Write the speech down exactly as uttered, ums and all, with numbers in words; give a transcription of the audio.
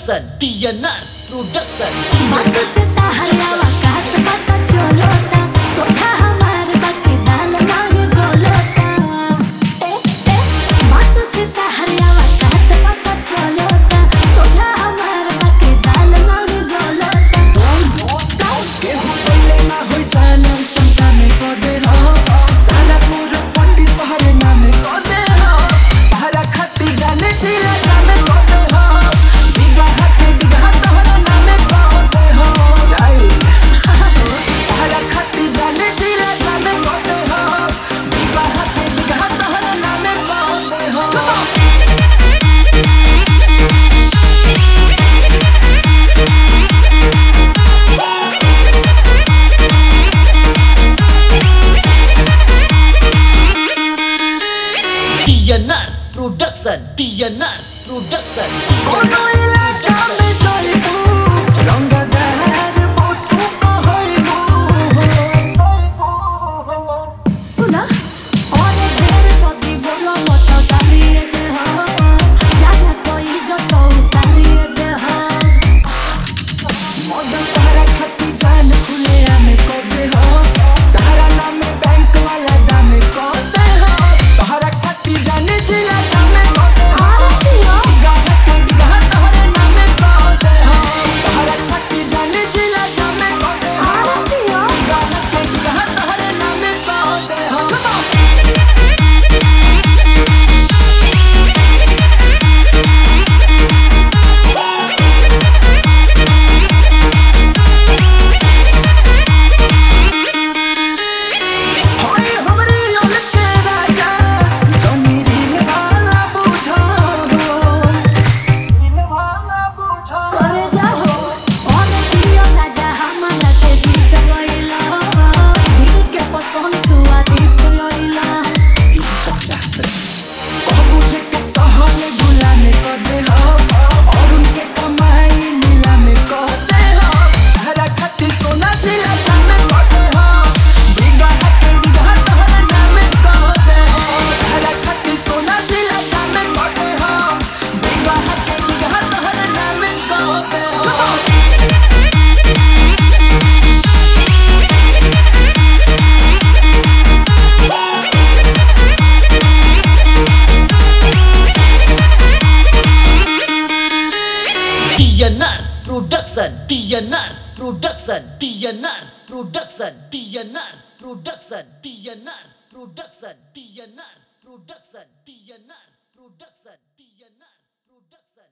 Production, T N R Production. बातों से ताहला काट पता चलोता सोचा हमारे बाकी दाल मांगे गोलोता ए ए बातों से ताहला काट पता चलोता सोचा हमारे बाकी दाल मांगे गोलोता के हो पहले ना होई जाने संता में को दे हो सारा पूरा पट्टी तोहरे नाम को दे हो तारा खट्टी जाने चिला जाने को दे हो बिगा हाथ बिगा तोहरे नाम को दे हो जाई तारा खट्टी जाने चिला जाने को दे हो बिगा हाथ बिगा तोहरे नाम को दे हो T N R Production, T N R Production. कोनो इलाका में जाई तू रंगदार मोटू को होई हो सुना और ढेर छोटी बोलो मत तारिए दे हो जाना कोई जो तो तारिए दे हो मदन तारा खती जान खुले आने को दे हो तारा नाम बैंक वाला दाम को दे हो तारा खती जाने जिला जाने को दे हो बिगा हटे बिगा तोहरे नाम को दे हो तारा खती जाने जिला जाने को दे हो बिगा हटे बिगा तोहरे नाम को दे हो होई हमरी ओल के राजा जमीरी वाला बुझो इन वाला बुझो करे जाओ और पियो राजा हमारा के जीत गइला दिल के पसंद तू आदि गइला कहबू जे के तोहरे गुलाम को दे हो और उनके कमाई नीलाम को दे हो तारा खती सोना जिला जामे को दे हो बिगा हटे बिगा तोहरे नाम को दे हो तारा खती सोना जिला जामे को दे हो बिगा हटे बिगा तोहरे नाम को दे हो T N R Production, T N R Production, T N R Production, T N R Production, T N R Production, T N R Production, T N R Production.